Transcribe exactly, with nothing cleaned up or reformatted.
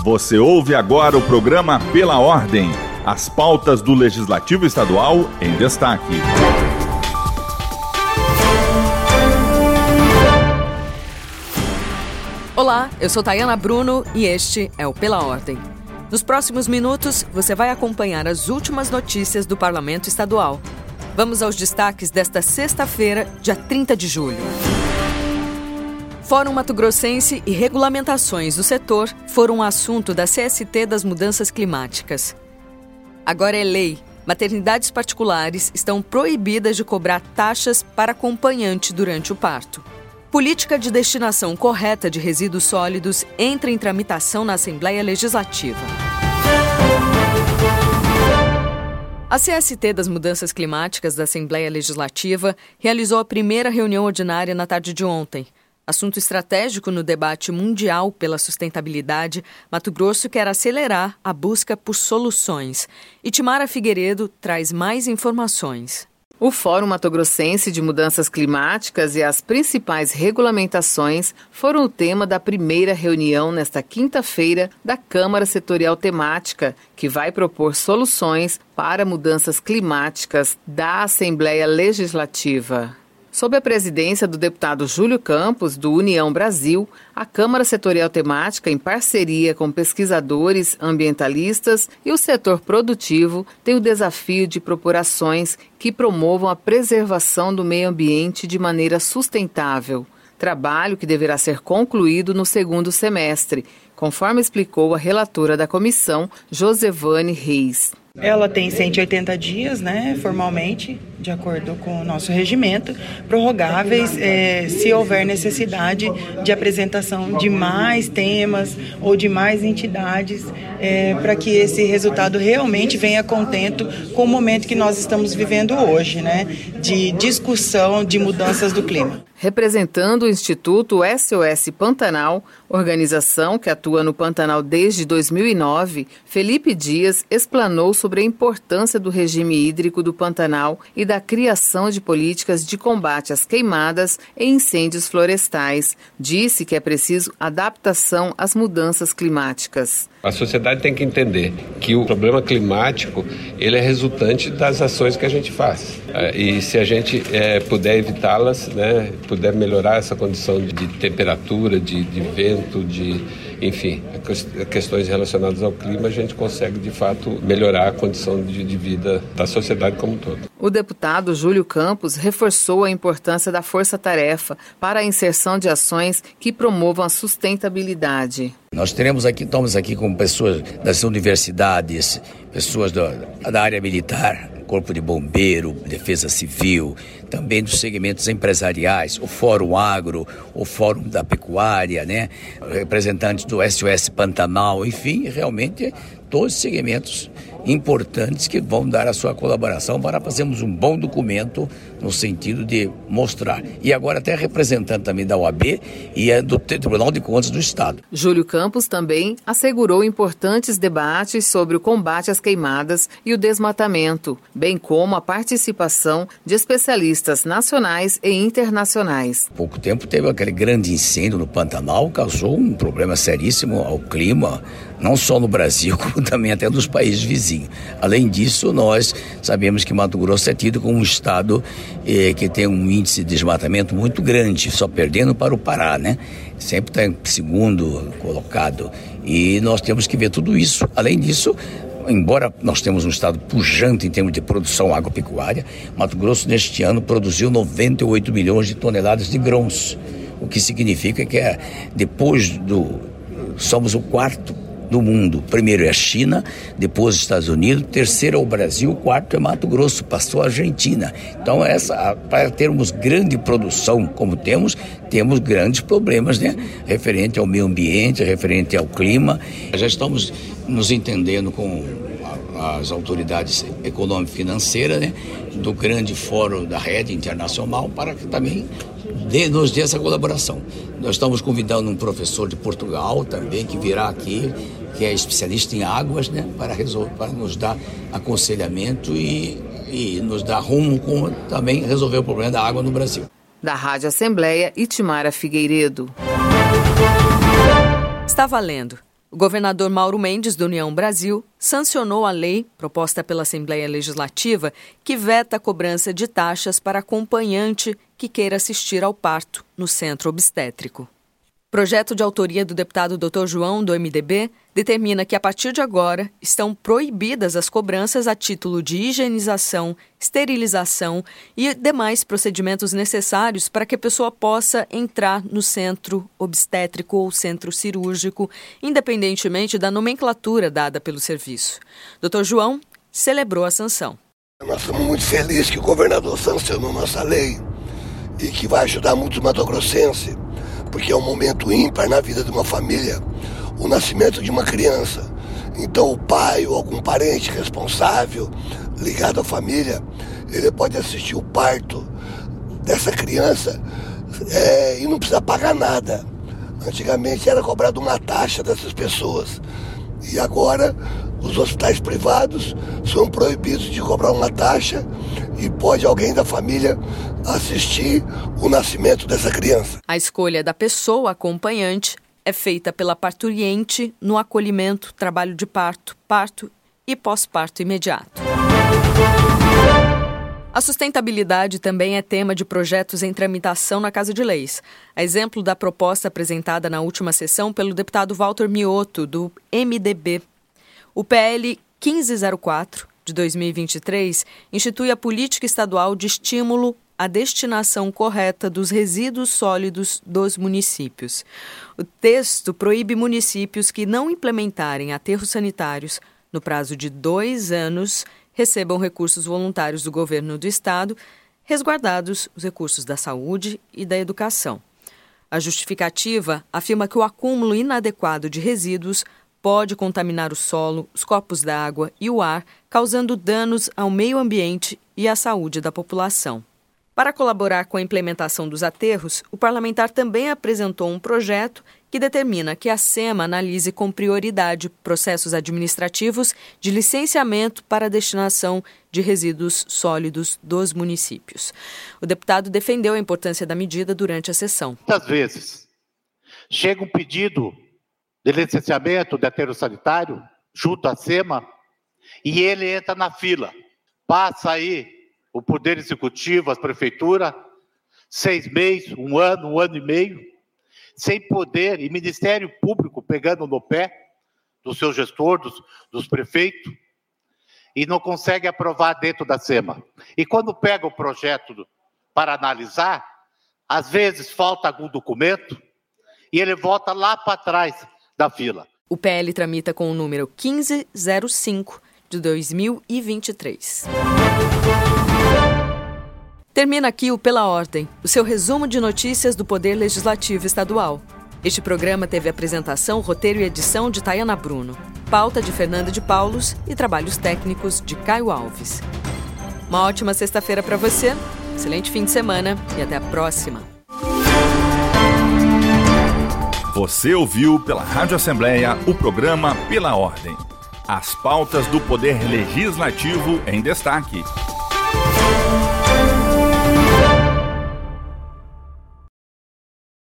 Você ouve agora o programa Pela Ordem, as pautas do Legislativo Estadual em destaque. Olá, eu sou Tayana Bruno e este é o Pela Ordem. Nos próximos minutos, você vai acompanhar as últimas notícias do Parlamento Estadual. Vamos aos destaques desta sexta-feira, dia trinta de julho. Fórum Mato Grossense e regulamentações do setor foram um assunto da C S T das Mudanças Climáticas. Agora é lei. Maternidades particulares estão proibidas de cobrar taxas para acompanhante durante o parto. Política de destinação correta de resíduos sólidos entra em tramitação na Assembleia Legislativa. A C S T das Mudanças Climáticas da Assembleia Legislativa realizou a primeira reunião ordinária na tarde de ontem. Assunto estratégico no debate mundial pela sustentabilidade, Mato Grosso quer acelerar a busca por soluções. Itimara Figueiredo traz mais informações. O Fórum Mato Grossense de Mudanças Climáticas e as principais regulamentações foram o tema da primeira reunião nesta quinta-feira da Câmara Setorial Temática, que vai propor soluções para mudanças climáticas da Assembleia Legislativa. Sob a presidência do deputado Júlio Campos, do União Brasil, a Câmara Setorial Temática, em parceria com pesquisadores, ambientalistas e o setor produtivo, tem o desafio de propor ações que promovam a preservação do meio ambiente de maneira sustentável. Trabalho que deverá ser concluído no segundo semestre, conforme explicou a relatora da comissão, Josevane Reis. Ela tem cento e oitenta dias, né, formalmente, de acordo com o nosso regimento, prorrogáveis é, se houver necessidade de apresentação de mais temas ou de mais entidades é, para que esse resultado realmente venha contento com o momento que nós estamos vivendo hoje, né, de discussão de mudanças do clima. Representando o Instituto S O S Pantanal, organização que atua no Pantanal desde dois mil e nove, Felipe Dias explanou sobre a importância do regime hídrico do Pantanal e da criação de políticas de combate às queimadas e incêndios florestais. Disse que é preciso adaptação às mudanças climáticas. A sociedade tem que entender que o problema climático ele é resultante das ações que a gente faz. E se a gente é, puder evitá-las, né, puder melhorar essa condição de, de temperatura, de, de vento, de, enfim, questões relacionadas ao clima, a gente consegue, de fato, melhorar a condição de, de vida da sociedade como um todo. O deputado Júlio Campos reforçou a importância da força-tarefa para a inserção de ações que promovam a sustentabilidade. Nós teremos aqui, estamos aqui com pessoas das universidades, pessoas do, da área militar, Corpo de Bombeiro, Defesa Civil, também dos segmentos empresariais, o Fórum Agro, o Fórum da Pecuária, né? Representantes do S O S Pantanal, enfim, realmente todos os segmentos importantes que vão dar a sua colaboração para fazermos um bom documento no sentido de mostrar. E agora até representante também da O A B e do Tribunal de Contas do Estado. Júlio Campos também assegurou importantes debates sobre o combate às queimadas e o desmatamento, bem como a participação de especialistas nacionais e internacionais. Há pouco tempo teve aquele grande incêndio no Pantanal, causou um problema seríssimo ao clima, não só no Brasil, como também até nos países vizinhos. Além disso, nós sabemos que Mato Grosso é tido como um estado eh, que tem um índice de desmatamento muito grande, só perdendo para o Pará, né? Sempre está em segundo colocado. E nós temos que ver tudo isso. Além disso, embora nós temos um estado pujante em termos de produção agropecuária, Mato Grosso neste ano produziu noventa e oito milhões de toneladas de grãos, o que significa que é, depois do... somos o quarto do mundo. Primeiro é a China, depois os Estados Unidos, terceiro é o Brasil, o quarto é Mato Grosso, passou a Argentina. Então, essa, para termos grande produção como temos, temos grandes problemas, né? Referente ao meio ambiente, referente ao clima. Já estamos nos entendendo com as autoridades econômico-financeiras, né? Do grande fórum da rede internacional para que também dê, nos dê essa colaboração. Nós estamos convidando um professor de Portugal também que virá aqui, que é especialista em águas, né, para, resolver, para nos dar aconselhamento e, e nos dar rumo com também resolver o problema da água no Brasil. Da Rádio Assembleia, Itimara Figueiredo. Está valendo. O governador Mauro Mendes, do União Brasil, sancionou a lei proposta pela Assembleia Legislativa que veta a cobrança de taxas para acompanhante que queira assistir ao parto no centro obstétrico. Projeto de autoria do deputado doutor João, do M D B, determina que, a partir de agora, estão proibidas as cobranças a título de higienização, esterilização e demais procedimentos necessários para que a pessoa possa entrar no centro obstétrico ou centro cirúrgico, independentemente da nomenclatura dada pelo serviço. doutor João celebrou a sanção. Nós estamos muito felizes que o governador sancionou nossa lei e que vai ajudar muito o mato-grossense, porque é um momento ímpar na vida de uma família, o nascimento de uma criança. Então o pai ou algum parente responsável, ligado à família, ele pode assistir o parto dessa criança é, e não precisa pagar nada. Antigamente era cobrado uma taxa dessas pessoas. E agora os hospitais privados são proibidos de cobrar uma taxa e pode alguém da família assistir o nascimento dessa criança. A escolha da pessoa acompanhante é feita pela parturiente no acolhimento, trabalho de parto, parto e pós-parto imediato. A sustentabilidade também é tema de projetos em tramitação na Casa de Leis. A exemplo da proposta apresentada na última sessão pelo deputado Walter Mioto, do M D B. O P L quinze zero quatro, de dois mil e vinte e três, institui a política estadual de estímulo à destinação correta dos resíduos sólidos dos municípios. O texto proíbe municípios que não implementarem aterros sanitários no prazo de dois anos recebam recursos voluntários do governo do estado, resguardados os recursos da saúde e da educação. A justificativa afirma que o acúmulo inadequado de resíduos pode contaminar o solo, os corpos d'água e o ar, causando danos ao meio ambiente e à saúde da população. Para colaborar com a implementação dos aterros, o parlamentar também apresentou um projeto que determina que a SEMA analise com prioridade processos administrativos de licenciamento para a destinação de resíduos sólidos dos municípios. O deputado defendeu a importância da medida durante a sessão. Muitas vezes chega um pedido de licenciamento de aterro sanitário junto à SEMA e ele entra na fila. Passa aí o Poder Executivo, a Prefeitura, seis meses, um ano, um ano e meio, sem poder, e Ministério Público pegando no pé do seu gestor, dos, dos prefeitos, e não consegue aprovar dentro da SEMA. E quando pega o projeto para analisar, às vezes falta algum documento e ele volta lá para trás da fila. O P L tramita com o número quinze zero cinco de dois mil e vinte e três. Termina aqui o Pela Ordem, o seu resumo de notícias do Poder Legislativo Estadual. Este programa teve apresentação, roteiro e edição de Tayana Bruno, pauta de Fernanda de Paulos e trabalhos técnicos de Caio Alves. Uma ótima sexta-feira para você, excelente fim de semana e até a próxima. Você ouviu pela Rádio Assembleia o programa Pela Ordem. As pautas do Poder Legislativo em destaque.